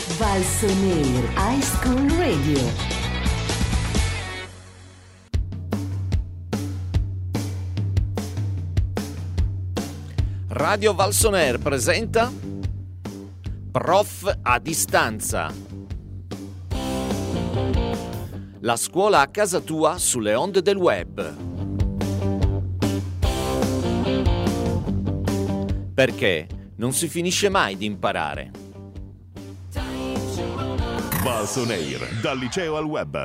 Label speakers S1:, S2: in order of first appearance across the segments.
S1: Valsonair High School Radio.
S2: Radio Valsonair presenta Prof a distanza. La scuola a casa tua sulle onde del web. Perché non si finisce mai di imparare.
S3: Valsonair, dal liceo al web.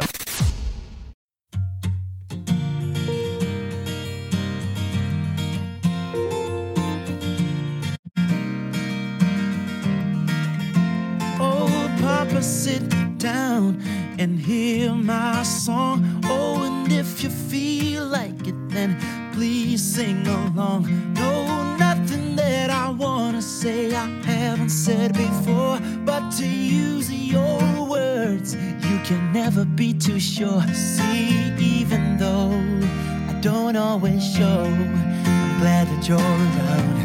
S4: Oh, Papa, sit down and hear my song. Oh, and if you feel like it, then please sing along. No, nothing that I wanna say I haven't said before, but to use your words, you can never be too sure. See, even though I don't always show, I'm glad that you're around.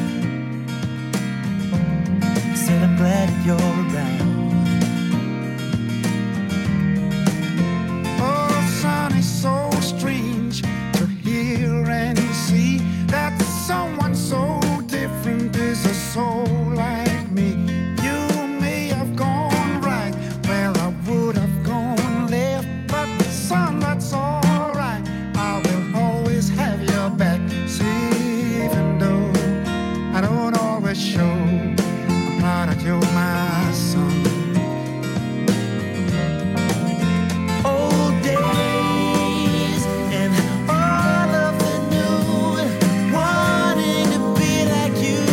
S4: Said I'm glad that you're around. Oh, son, it's so strange to hear and see that someone so different is a soul like me. You may have gone right where I would have gone left, but son, that's alright. I will always have your back. See, even though I don't always show, I'm proud that you're my son. Old days and all of the new, wanting to be like you.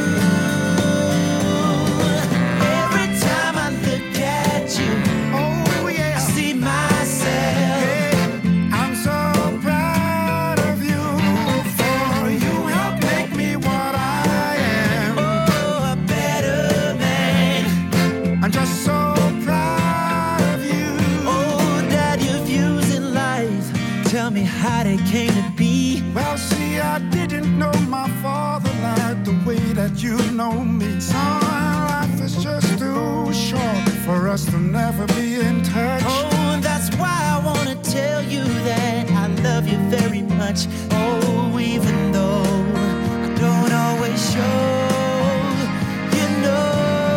S4: Every time I look at you, oh yeah, I see myself. Hey, I'm so proud of you, for you help make me what I am. Oh, a better man. I'm just so proud of you. Oh, Dad, your views in life, tell me how they came to be. Well, see, I didn't know my father like the way that you know me. Son, life is just too short for us to never be in touch. Oh, that's why I wanna tell you that I love you very much. Oh, even though I don't always show, you know.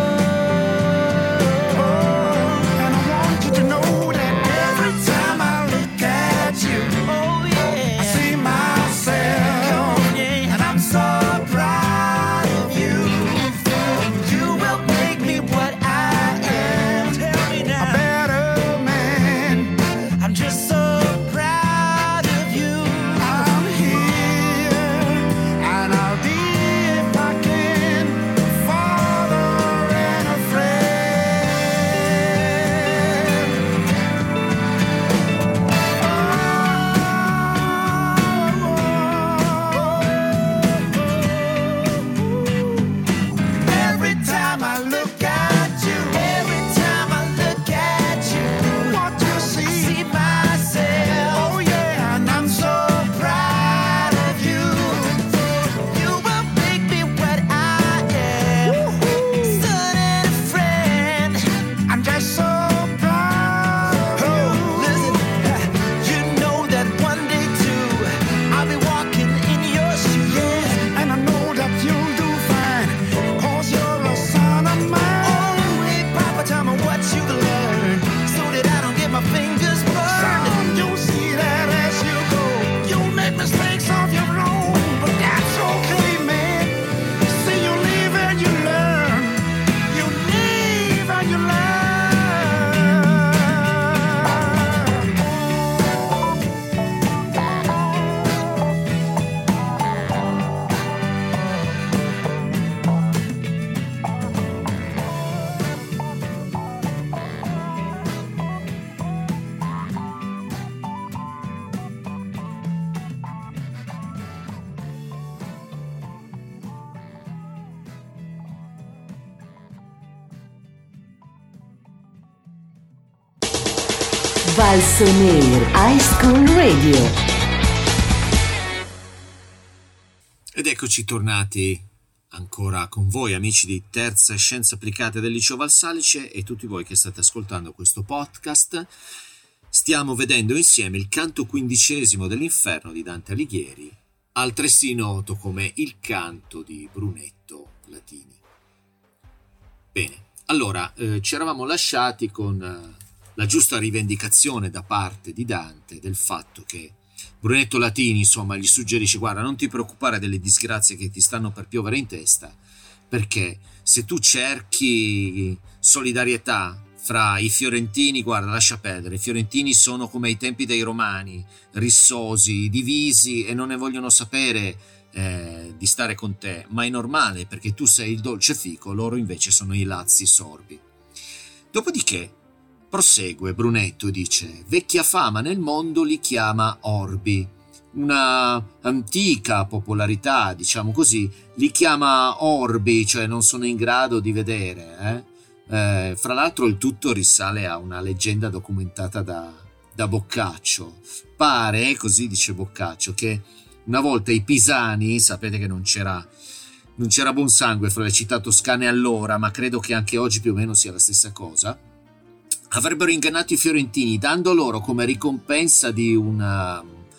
S4: And I want you to know that every time I look at you, oh yeah, I see myself. And I'm so proud of you. You will make me what I am. Tell me now, a better man. I'm just so proud of you. I'm here, and I'll be, if I can, a father and a friend. Every time I look at you, every time I look at you, what you see, I see myself. Oh yeah, and I'm so proud of you. You will make me what I am, son and a friend. I'm just so proud of you. Listen, you know that one day too, I'll be walking in your shoes. Yeah, and I know that you'll do fine, 'cause you're a son of mine. Oh, hey, Papa, tell me what you've learned, so that I don't get my fingers burned. Son, you'll see that as you go, you'll make mistakes of your own, but that's okay, man. See, you live and you learn. You live and you learn.
S1: Valsonair High School Radio.
S5: Ed eccoci tornati Ancora con voi amici di Terza Scienze Applicate del Liceo Valsalice e tutti voi che state ascoltando questo podcast. Stiamo vedendo insieme il canto 15° dell'Inferno di Dante Alighieri, altresì noto come il canto di Brunetto Latini. Bene, allora ci eravamo lasciati con la giusta rivendicazione da parte di Dante del fatto che Brunetto Latini, insomma, gli suggerisce: guarda, non ti preoccupare delle disgrazie che ti stanno per piovere in testa, perché se tu cerchi solidarietà fra i fiorentini, guarda, lascia perdere, i fiorentini sono come ai tempi dei romani, rissosi, divisi e non ne vogliono sapere di stare con te, ma è normale perché tu sei il dolce fico, loro invece sono i lazzi sorbi. Dopodiché prosegue Brunetto e dice: vecchia fama nel mondo li chiama orbi, una antica popolarità, diciamo così, li chiama orbi, cioè non sono in grado di vedere. Fra l'altro il tutto risale a una leggenda documentata da Boccaccio. Pare, così dice Boccaccio, che una volta i pisani, sapete che non c'era buon sangue fra le città toscane allora, ma credo che anche oggi più o meno sia la stessa cosa, avrebbero ingannato i fiorentini dando loro come ricompensa di un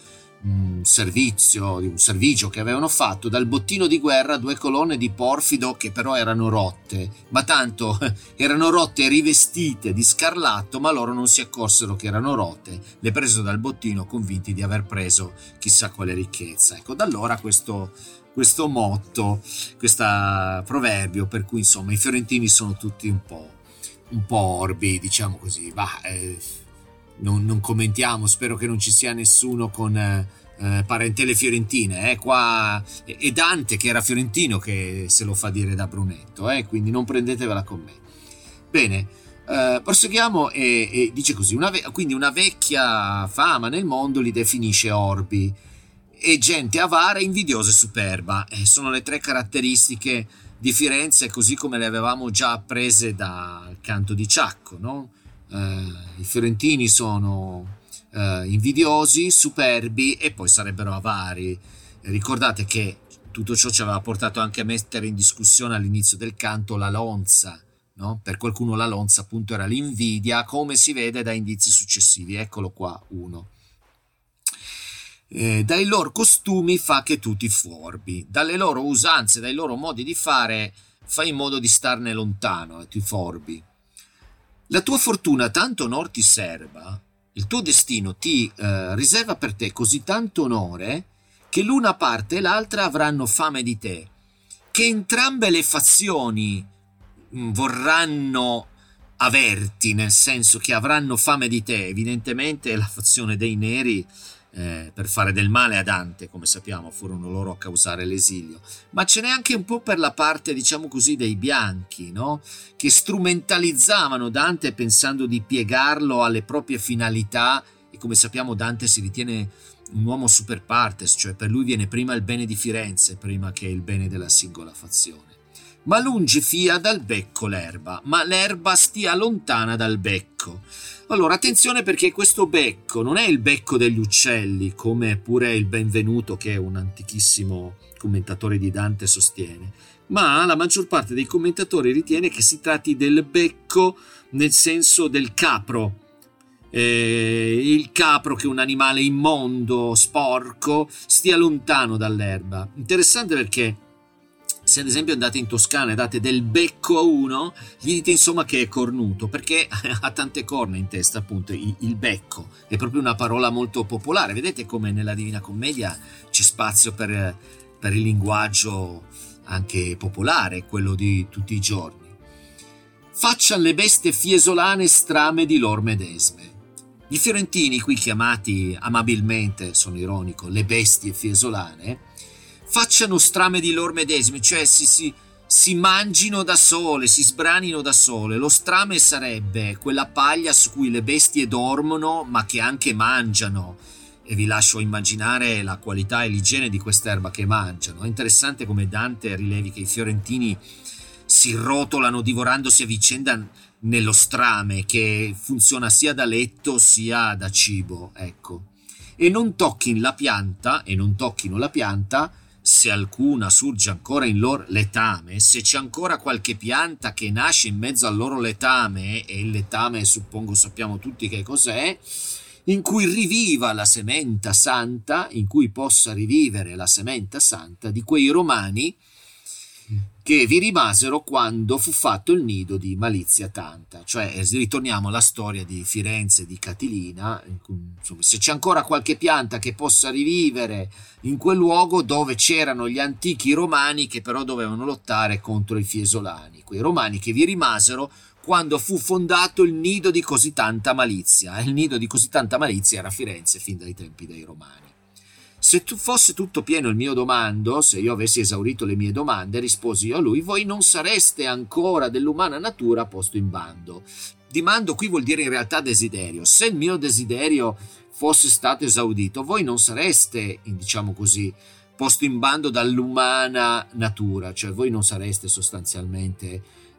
S5: servigio che avevano fatto dal bottino di guerra 2 colonne di porfido che però erano rotte, ma tanto erano rotte e rivestite di scarlatto, ma loro non si accorsero che erano rotte, le presero dal bottino convinti di aver preso chissà quale ricchezza. Ecco, da allora questo motto, questo proverbio per cui insomma i fiorentini sono tutti un po' orbi, diciamo così. Non commentiamo, spero che non ci sia nessuno con parentele fiorentine, qua è Dante che era fiorentino che se lo fa dire da Brunetto, quindi non prendetevela con me. Bene, proseguiamo e dice così: quindi una vecchia fama nel mondo li definisce orbi e gente avara, invidiosa e superba. Sono le 3 caratteristiche di Firenze, così come le avevamo già apprese dal canto di Ciacco, no? I fiorentini sono invidiosi, superbi e poi sarebbero avari. Ricordate che tutto ciò ci aveva portato anche a mettere in discussione all'inizio del canto la lonza, no? Per qualcuno la lonza appunto era l'invidia, come si vede da indizi successivi. Eccolo qua, 1. Dai loro costumi fa che tu ti forbi, dalle loro usanze, dai loro modi di fare fai in modo di starne lontano, ti forbi. La tua fortuna tanto onor ti serba, il tuo destino ti riserva per te così tanto onore che l'una parte e l'altra avranno fame di te, che entrambe le fazioni vorranno averti, nel senso che avranno fame di te. Evidentemente la fazione dei neri per fare del male a Dante, come sappiamo, furono loro a causare l'esilio, ma ce n'è anche un po' per la parte, diciamo così, dei bianchi, no? Che strumentalizzavano Dante pensando di piegarlo alle proprie finalità, e come sappiamo Dante si ritiene un uomo super partes, cioè per lui viene prima il bene di Firenze prima che il bene della singola fazione. Ma lungi fia dal becco l'erba, ma l'erba stia lontana dal becco. Allora attenzione, perché questo becco non è il becco degli uccelli, come pure il Benvenuto, che è un antichissimo commentatore di Dante, sostiene, ma la maggior parte dei commentatori ritiene che si tratti del becco nel senso del capro. Il capro, che è un animale immondo, sporco, stia lontano dall'erba. Interessante, perché se ad esempio andate in Toscana e date del becco a uno, gli dite insomma che è cornuto, perché ha tante corna in testa, appunto. Il becco è proprio una parola molto popolare. Vedete come nella Divina Commedia c'è spazio per il linguaggio anche popolare, quello di tutti i giorni. Faccian le bestie fiesolane strame di lor medesme. I fiorentini, qui chiamati amabilmente, sono ironico, le bestie fiesolane, facciano strame di lor medesimi, cioè si mangino da sole, si sbranino da sole. Lo strame sarebbe quella paglia su cui le bestie dormono ma che anche mangiano, e vi lascio immaginare la qualità e l'igiene di quest'erba che mangiano. È interessante come Dante rilevi che i fiorentini si rotolano divorandosi a vicenda nello strame, che funziona sia da letto sia da cibo, ecco. E non tocchino la pianta se alcuna surge ancora in lor letame, se c'è ancora qualche pianta che nasce in mezzo al loro letame, e il letame suppongo sappiamo tutti che cos'è, in cui riviva la sementa santa, in cui possa rivivere la sementa santa di quei romani che vi rimasero quando fu fatto il nido di Malizia Tanta. Cioè ritorniamo alla storia di Firenze, di Catilina, insomma, se c'è ancora qualche pianta che possa rivivere in quel luogo dove c'erano gli antichi romani che però dovevano lottare contro i fiesolani, quei romani che vi rimasero quando fu fondato il nido di così tanta malizia. Il nido di così tanta malizia era Firenze fin dai tempi dei romani. Se fosse tutto pieno il mio domando, se io avessi esaurito le mie domande, risposi io a lui: voi non sareste ancora dell'umana natura posto in bando. Dimando qui vuol dire in realtà desiderio. Se il mio desiderio fosse stato esaudito, voi non sareste, diciamo così, posto in bando dall'umana natura, cioè voi non sareste sostanzialmente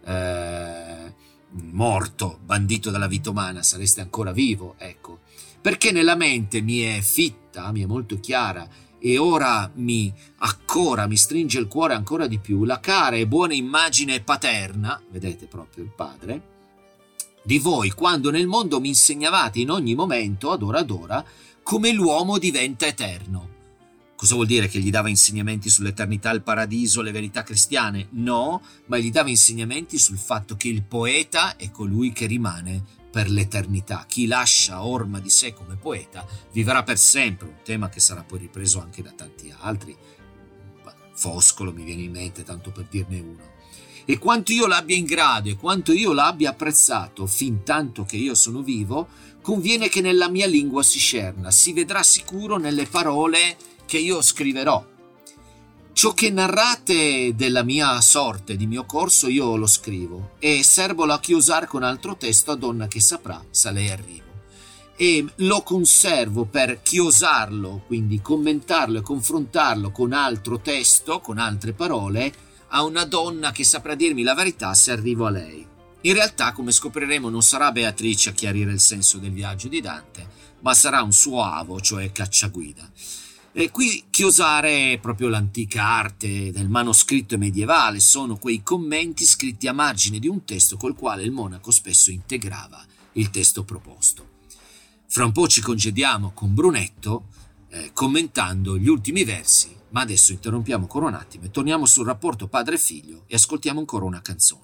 S5: morto, bandito dalla vita umana, sareste ancora vivo, ecco. Perché nella mente mi è fitta, mi è molto chiara, e ora mi stringe il cuore ancora di più la cara e buona immagine paterna, vedete proprio il padre, di voi quando nel mondo mi insegnavate in ogni momento, ad ora, come l'uomo diventa eterno. Cosa vuol dire? Che gli dava insegnamenti sull'eternità, il paradiso, le verità cristiane? No, ma gli dava insegnamenti sul fatto che il poeta è colui che rimane per l'eternità. Chi lascia orma di sé come poeta vivrà per sempre, un tema che sarà poi ripreso anche da tanti altri. Foscolo mi viene in mente, tanto per dirne uno. E quanto io l'abbia in grado e quanto io l'abbia apprezzato fin tanto che io sono vivo, conviene che nella mia lingua si scerna, si vedrà sicuro nelle parole che io scriverò. Ciò che narrate della mia sorte, di mio corso, io lo scrivo e serbolo a chiosar con altro testo a donna che saprà, sa lei arrivo. E lo conservo per chiosarlo, quindi commentarlo e confrontarlo con altro testo, con altre parole, a una donna che saprà dirmi la verità se arrivo a lei. In realtà, come scopriremo, non sarà Beatrice a chiarire il senso del viaggio di Dante, ma sarà un suo avo, cioè cacciaguida. E qui chiosare è proprio l'antica arte del manoscritto medievale, sono quei commenti scritti a margine di un testo col quale il monaco spesso integrava il testo proposto. Fra un po' ci congediamo con Brunetto commentando gli ultimi versi, ma adesso interrompiamo ancora un attimo e torniamo sul rapporto padre-figlio e ascoltiamo ancora una canzone.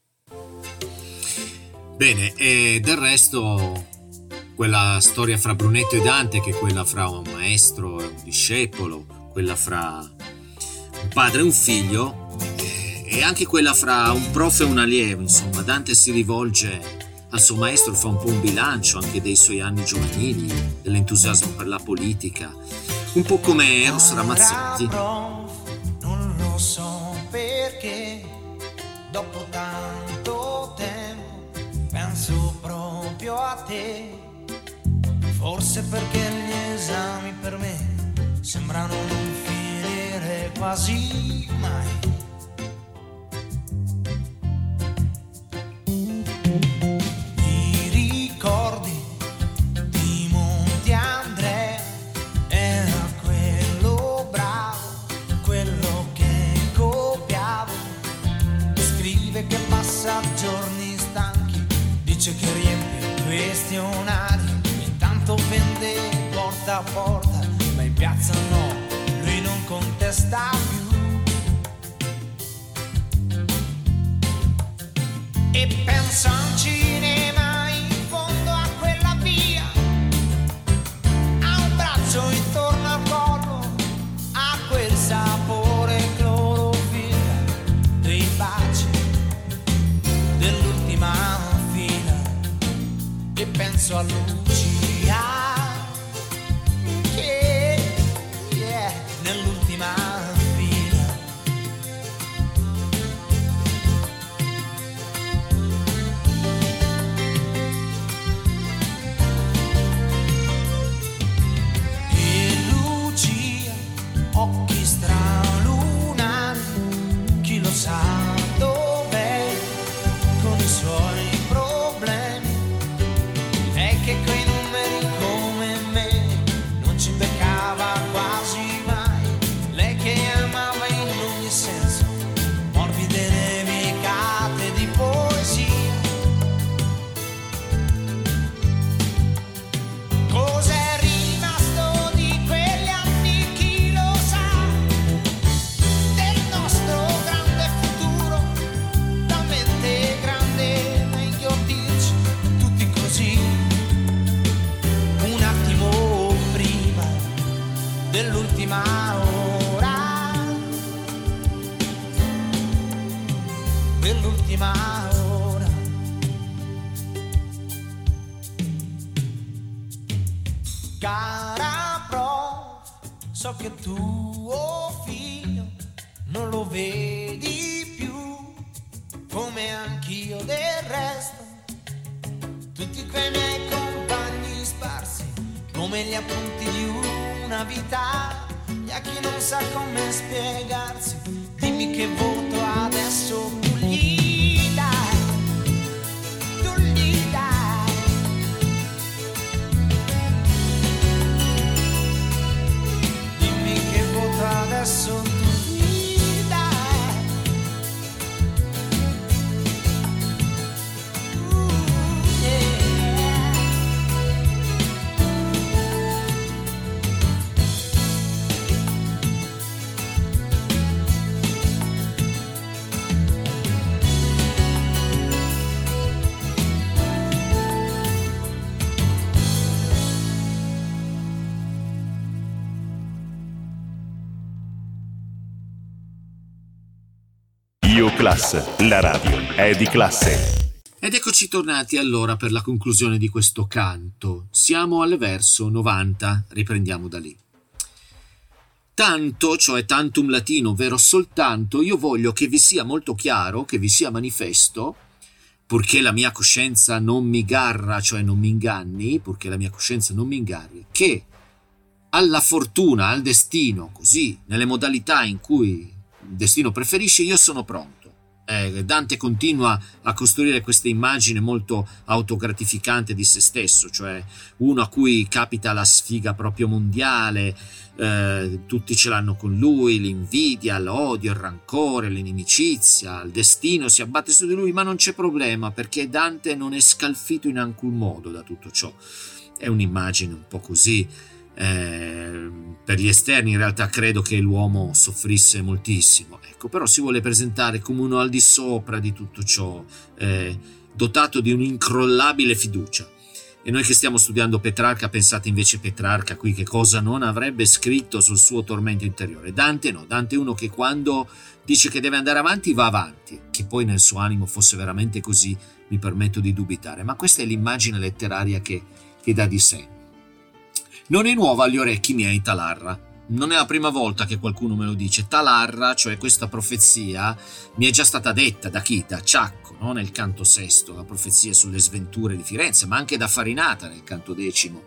S5: Bene, e del resto quella storia fra Brunetto e Dante, che è quella fra un maestro e un discepolo, quella fra un padre e un figlio, e anche quella fra un prof e un allievo, insomma. Dante si rivolge al suo maestro, fa un po' un bilancio anche dei suoi anni giovanili, dell'entusiasmo per la politica, un po' come Eros Ramazzotti.
S4: Non lo so perché, dopo tanto tempo, penso proprio a te. Forse perché gli esami per me sembrano non finire quasi mai. Ti ricordi di Monte Andrea? Era quello bravo, quello che copiavo. Scrive che passa giorni stanchi, dice che riempie questionari. Vende porta a porta, ma in piazza no, lui non contesta più. E pensa a un cinema in fondo a quella via, a un braccio intorno al collo, a quel sapore clorofilla dei baci dell'ultima fila. E penso a lui nell'ultima fila. E Lucia, occhi stralunati, chi lo sa dov'è con i suoi problemi. E che quei numeri come me non ci beccava quasi mai. Lei che ama
S6: cara prof, so che tuo figlio non lo vedi più, come anch'io del resto. Tutti quei miei compagni sparsi, come gli appunti di una vita, e a chi non sa come spiegarsi, dimmi che voto adesso tu gli dai, tu gli dai. Dimmi che voto adesso tu gli dai. Yeah.
S3: Io Class, la radio è di classe.
S5: Ed eccoci tornati allora per la conclusione di questo canto. Siamo al verso 90, riprendiamo da lì. Tanto, cioè tantum latino, ovvero soltanto, io voglio che vi sia molto chiaro, che vi sia manifesto, purché la mia coscienza non mi garra, cioè non mi inganni, purché la mia coscienza non mi inganni, che alla fortuna, al destino, così, nelle modalità in cui il destino preferisce, io sono pronto. Dante continua a costruire questa immagine molto autogratificante di se stesso, cioè uno a cui capita la sfiga proprio mondiale, tutti ce l'hanno con lui, l'invidia, l'odio, il rancore, l'inimicizia, il destino si abbatte su di lui, ma non c'è problema perché Dante non è scalfito in alcun modo da tutto ciò. È un'immagine un po' così. Per gli esterni in realtà credo che l'uomo soffrisse moltissimo, ecco, però si vuole presentare come uno al di sopra di tutto ciò, dotato di un'incrollabile fiducia. E noi che stiamo studiando Petrarca, pensate invece Petrarca qui che cosa non avrebbe scritto sul suo tormento interiore. Dante no, Dante è uno che quando dice che deve andare avanti va avanti, che poi nel suo animo fosse veramente così mi permetto di dubitare, ma questa è l'immagine letteraria che dà di sé. Non è nuova agli orecchi miei Talarra, non è la prima volta che qualcuno me lo dice. Talarra, cioè questa profezia, mi è già stata detta da chi? Da Ciacco, no? Nel canto sesto, la profezia sulle sventure di Firenze, ma anche da Farinata nel canto decimo.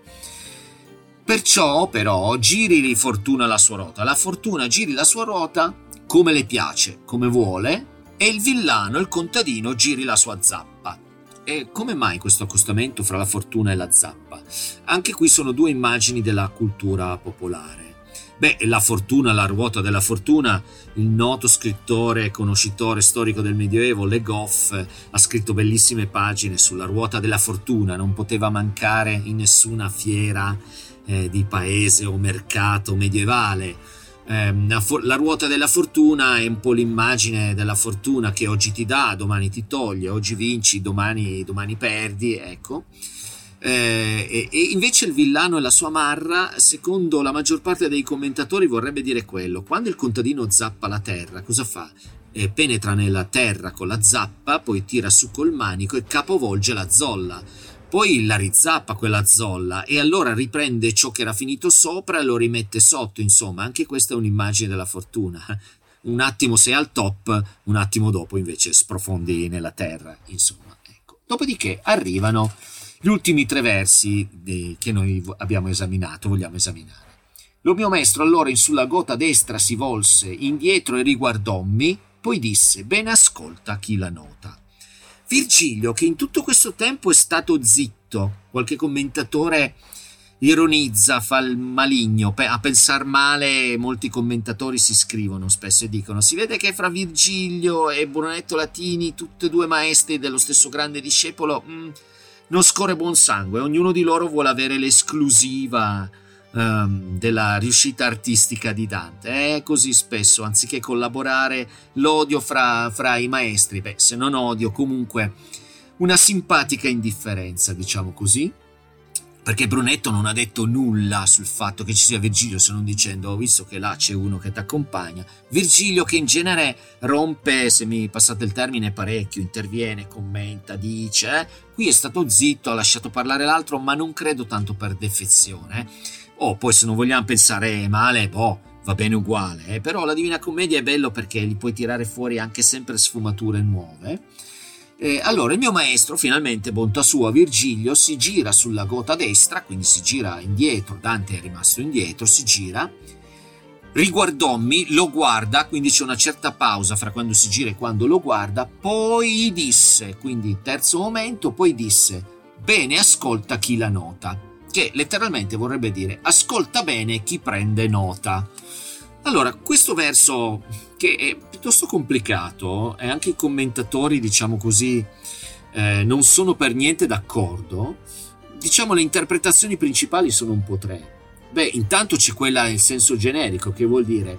S5: Perciò, però, giri fortuna la sua ruota. La fortuna giri la sua ruota come le piace, come vuole, e il villano, il contadino, giri la sua zappa. E come mai questo accostamento fra la fortuna e la zappa? Anche qui sono due immagini della cultura popolare. La fortuna, la ruota della fortuna, il noto scrittore e conoscitore storico del Medioevo, Le Goff, ha scritto bellissime pagine sulla ruota della fortuna, non poteva mancare in nessuna fiera di paese o mercato medievale. La ruota della fortuna è un po' l'immagine della fortuna che oggi ti dà, domani ti toglie, oggi vinci, domani perdi, ecco. E invece il villano e la sua marra, secondo la maggior parte dei commentatori, vorrebbe dire quello: quando il contadino zappa la terra, cosa fa? Penetra nella terra con la zappa, poi tira su col manico e capovolge la zolla. Poi la rizzappa quella zolla e allora riprende ciò che era finito sopra e lo rimette sotto. Insomma, anche questa è un'immagine della fortuna. Un attimo sei al top, un attimo dopo invece sprofondi nella terra. Insomma, ecco. Dopodiché arrivano gli ultimi tre versi che noi abbiamo esaminato, vogliamo esaminare. Lo mio maestro allora in sulla gota destra si volse indietro e riguardommi, poi disse: bene ascolta chi la nota. Virgilio, che in tutto questo tempo è stato zitto, qualche commentatore ironizza, fa il maligno, a pensar male molti commentatori si scrivono spesso e dicono: si vede che fra Virgilio e Brunetto Latini, tutti e due maestri dello stesso grande discepolo, non scorre buon sangue, ognuno di loro vuole avere l'esclusiva della riuscita artistica di Dante. È così spesso, anziché collaborare, l'odio fra i maestri, se non odio, comunque una simpatica indifferenza, diciamo così. perché Brunetto non ha detto nulla sul fatto che ci sia Virgilio, se non dicendo ho visto che là c'è uno che ti accompagna. Virgilio, che in genere rompe, se mi passate il termine, parecchio, interviene, commenta, dice, qui è stato zitto, ha lasciato parlare l'altro, ma non credo tanto per defezione. Poi se non vogliamo pensare male, va bene uguale, però la Divina Commedia è bello perché gli puoi tirare fuori anche sempre sfumature nuove. Allora il mio maestro, finalmente, bontà sua, Virgilio, si gira sulla gota destra, quindi si gira indietro, Dante è rimasto indietro, si gira, riguardommi, lo guarda, quindi c'è una certa pausa fra quando si gira e quando lo guarda, poi disse, quindi terzo momento, poi disse, bene, ascolta chi la nota, che letteralmente vorrebbe dire ascolta bene chi prende nota. Allora, questo verso, che è piuttosto complicato, e anche i commentatori, diciamo così, non sono per niente d'accordo, diciamo le interpretazioni principali sono un po' tre. Intanto c'è quella in senso generico, che vuol dire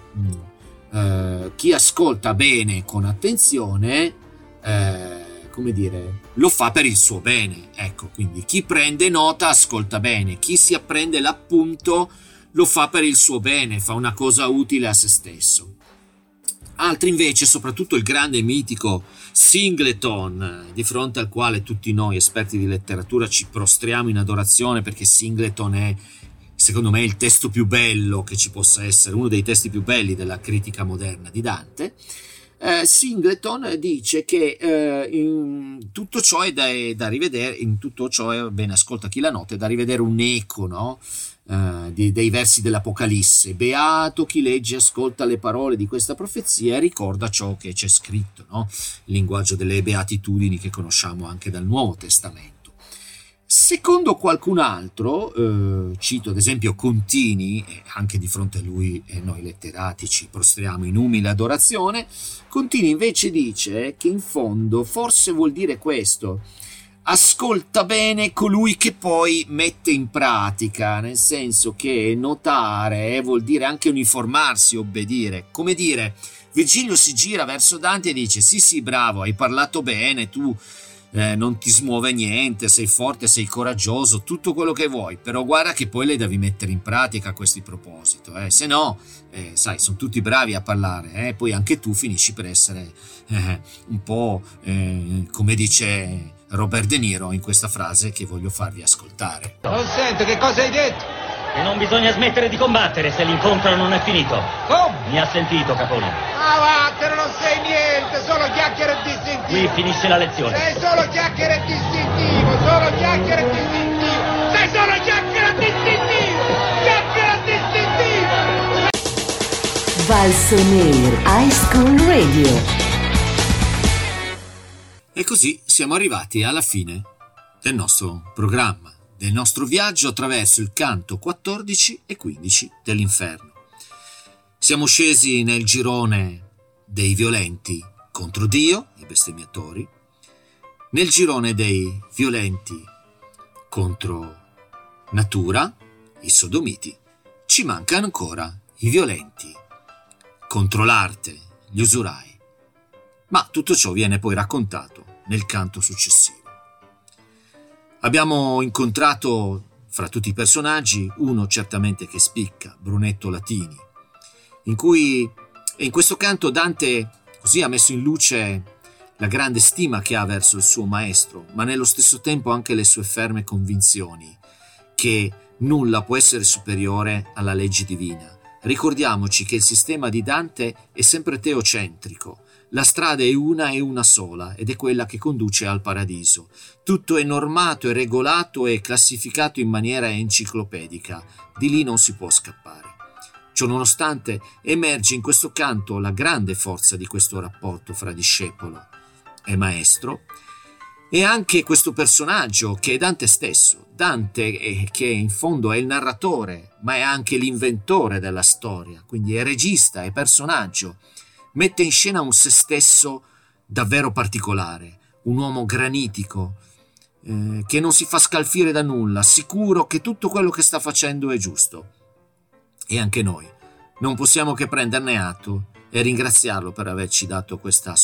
S5: chi ascolta bene con attenzione, come dire, lo fa per il suo bene. Ecco, quindi chi prende nota ascolta bene, chi si apprende l'appunto lo fa per il suo bene, fa una cosa utile a se stesso. Altri invece, soprattutto il grande e mitico Singleton, di fronte al quale tutti noi esperti di letteratura ci prostriamo in adorazione, perché Singleton è, secondo me, il testo più bello che ci possa essere, uno dei testi più belli della critica moderna di Dante. Singleton dice che in tutto ciò è da rivedere, in tutto ciò è bene, ascolta chi la nota, è da rivedere un eco, no? Dei versi dell'Apocalisse. Beato chi legge e ascolta le parole di questa profezia e ricorda ciò che c'è scritto, no? Il linguaggio delle beatitudini che conosciamo anche dal Nuovo Testamento. Secondo qualcun altro, cito ad esempio Contini, e anche di fronte a lui noi letterati ci prostriamo in umile adorazione, Contini invece dice che in fondo forse vuol dire questo: ascolta bene colui che poi mette in pratica, nel senso che notare vuol dire anche uniformarsi, obbedire. Come dire, Virgilio si gira verso Dante e dice sì bravo, hai parlato bene, tu non ti smuove niente, sei forte, sei coraggioso, tutto quello che vuoi, però guarda che poi le devi mettere in pratica questi propositi, se no, sai, sono tutti bravi a parlare, poi anche tu finisci per essere un po' come dice Robert De Niro in questa frase che voglio farvi ascoltare.
S7: Non sento, che cosa hai detto?
S8: Che non bisogna smettere di combattere se l'incontro non è finito.
S7: Come?
S8: Mi ha sentito, Capone.
S7: Ah, vattene, non sei niente, solo chiacchiere e distintivo.
S8: Qui finisce la lezione.
S7: Sei solo chiacchiere e distintivo, solo chiacchiere e distintivo. Sei solo chiacchiere e distintivo, chiacchiere e distintivo.
S1: Valsonair High School Radio.
S5: E così siamo arrivati alla fine del nostro programma, del nostro viaggio attraverso il canto 14 e 15 dell'Inferno. Siamo scesi nel girone dei violenti contro Dio, i bestemmiatori, nel girone dei violenti contro natura, i sodomiti. Ci mancano ancora i violenti contro l'arte, gli usurai. Ma tutto ciò viene poi raccontato nel canto successivo. Abbiamo incontrato fra tutti i personaggi uno certamente che spicca, Brunetto Latini, in questo canto Dante così ha messo in luce la grande stima che ha verso il suo maestro, ma nello stesso tempo anche le sue ferme convinzioni che nulla può essere superiore alla legge divina. Ricordiamoci che il sistema di Dante è sempre teocentrico. La strada è una sola ed è quella che conduce al paradiso. Tutto è normato, è regolato e classificato in maniera enciclopedica. Di lì non si può scappare. Ciononostante emerge in questo canto la grande forza di questo rapporto fra discepolo e maestro e anche questo personaggio che è Dante stesso. Dante che in fondo è il narratore ma è anche l'inventore della storia, quindi è regista, è personaggio. Mette in scena un se stesso davvero particolare, un uomo granitico, che non si fa scalfire da nulla, sicuro che tutto quello che sta facendo è giusto. E anche noi non possiamo che prenderne atto e ringraziarlo per averci dato questa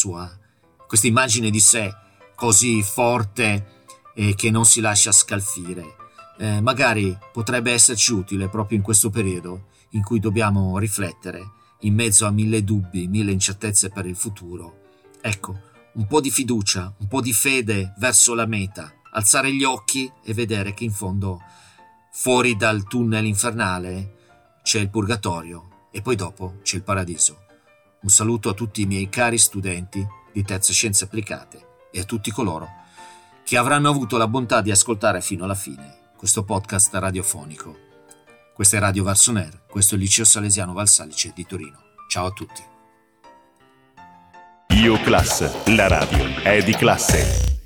S5: immagine di sé così forte e che non si lascia scalfire. magari potrebbe esserci utile proprio in questo periodo in cui dobbiamo riflettere in mezzo a 1000 dubbi, 1000 incertezze per il futuro. Ecco, un po' di fiducia, un po' di fede verso la meta, alzare gli occhi e vedere che in fondo, fuori dal tunnel infernale, c'è il purgatorio e poi dopo c'è il paradiso. Un saluto a tutti i miei cari studenti di terza scienze applicate e a tutti coloro che avranno avuto la bontà di ascoltare fino alla fine questo podcast radiofonico. Questa è Radio Varsoner, questo è il Liceo Salesiano Valsalice di Torino. Ciao a tutti.
S3: Io Class, la radio è di classe.